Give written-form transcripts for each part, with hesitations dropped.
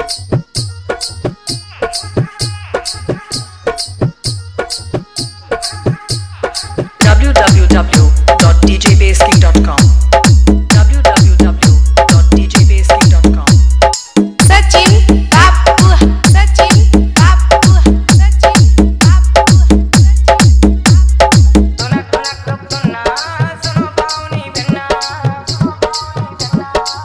www.djbasking.com www.djbasking.com Sachin बापू सचिन बापू सचिन बापू सुना सुना कब सुना सुनो पाऊनी बिना सुना सुना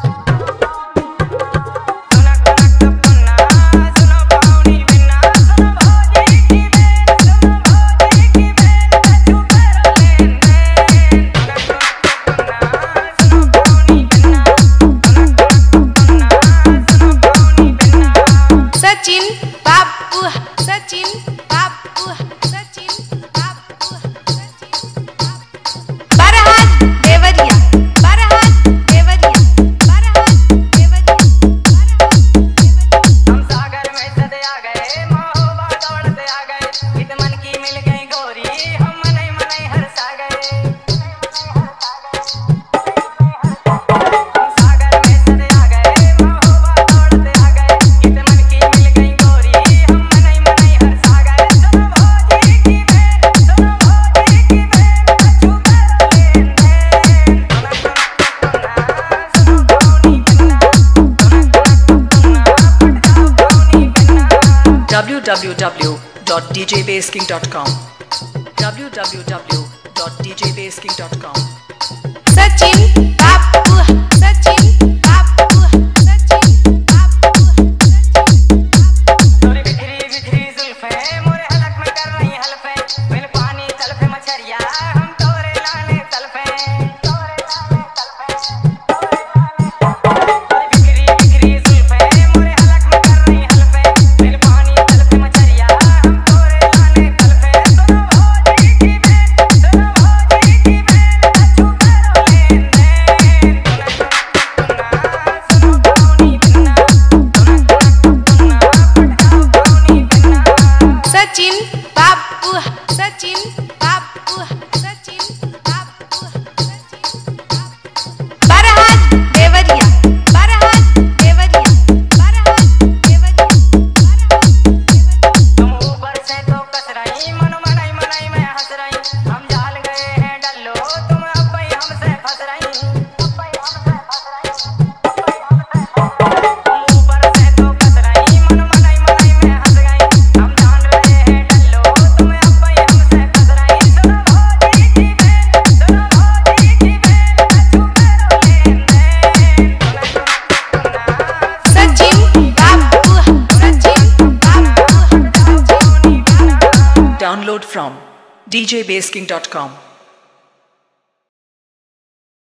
कब सुना सुनो पाऊनी बिना सुनो भोजी की बेल सुनो भोजी की बेल तू करो लेन देन सुना सुनो पाऊनी बिना सुना सुनो पाऊनी बिना सचिन बापू सचिन बापू सचिन बापू सचिन बरहात देवरिया बरहात देवरिया बरहात देवरिया हम सागर में सदे आ गए महोबा दौड़ते आ गए इत मन की मिल गई गोरी हम मने मने हरसा गए हम सागर में सदे आ गए महोबा दौड़ते आ गए इत मन की मिल गई गोरी हम मने मने हरसा गए सुनो भोजी की बेल सुनो भोजी की बेल तू करो लेन देन सुनो पाऊनी बिना www.djbasking.com www.djbasking.com सचिन बापू सचिन बापू सचिन बापू तोरी बिखरी बिखरी जुल्फे मोरे हलक में कर रही हलफे बिन पानी तलफे मछरिया हम तोरे लाने तलफे तोरे लाने तलफे तोरी बिखरी बिखरी जुल्फे मोरे हलक में कर रही हलफे बिन पानी तलफे मछरिया हम तोरे लाने तलफे सुनो भोजी की बेल सुनो भोजी की बेल तू करो लेन देन सुनो पाऊनी बिना सचिन बापू सचिन बापू सचिन बापू सचिन बरहात देवरिया बरहात देवरिया बरहात देवरिया तुम ऊपर से तो कस रही मन मनाई मनाई में हंस रही हम जाल गए हैं डल्लो तुम अब भाई हमसे फंस रही अब भाई हमसे फंस रही तुम ऊपर से तो कस रही मन मनाई मनाई में हंस गई हम जान रहे हैं डल्लो तुम अब भाई हमसे फंस रही सुनो भोजी की बेल सुनो भोजी की बेल तू करो लेन देन सचिन बापू सचिन बापू Download from djbasking.com